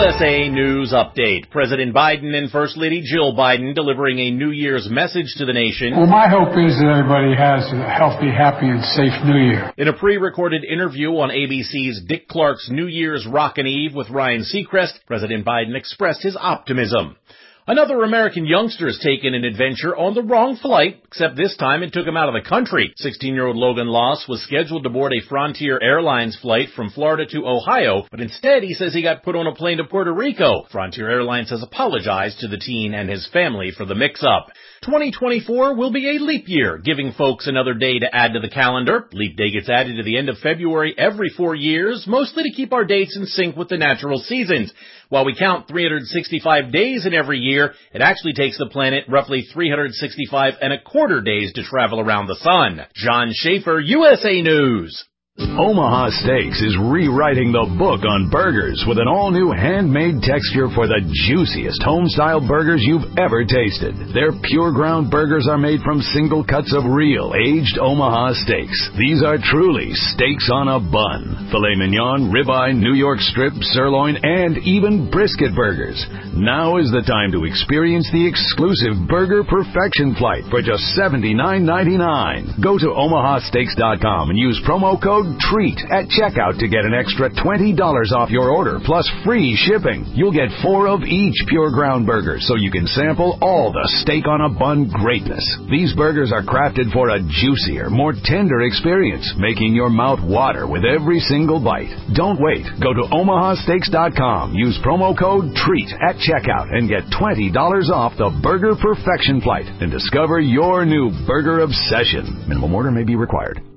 USA News Update. President Biden and First Lady Jill Biden delivering a New Year's message to the nation. Well, my hope is that everybody has a healthy, happy, and safe New Year. In a pre-recorded interview on ABC's Dick Clark's New Year's Rockin' Eve with Ryan Seacrest, President Biden expressed his optimism. Another American youngster has taken an adventure on the wrong flight, except this time it took him out of the country. 16-year-old Logan Loss was scheduled to board a Frontier Airlines flight from Florida to Ohio, but instead he says he got put on a plane to Puerto Rico. Frontier Airlines has apologized to the teen and his family for the mix-up. 2024 will be a leap year, giving folks another day to add to the calendar. Leap Day gets added to the end of February every 4 years, mostly to keep our dates in sync with the natural seasons. While we count 365 days in every year, it actually takes the planet roughly 365 and a quarter days to travel around the sun. John Schaefer, USA News. Omaha Steaks is rewriting the book on burgers with an all-new handmade texture for the juiciest home-style burgers you've ever tasted. Their pure ground burgers are made from single cuts of real, aged Omaha steaks. These are truly steaks on a bun. Filet mignon, ribeye, New York strip, sirloin, and even brisket burgers. Now is the time to experience the exclusive Burger Perfection Flight for just $79.99. Go to omahasteaks.com and use promo code TREAT at checkout to get an extra $20 off your order, plus free shipping. You'll get 4 of each pure ground burger, so you can sample all the steak on a bun greatness. These burgers are crafted for a juicier, more tender experience, making your mouth water with every single bite. Don't wait. Go to omahasteaks.com, use promo code TREAT at checkout, and get $20 off the Burger Perfection Flight, and discover your new burger obsession. Minimum order may be required.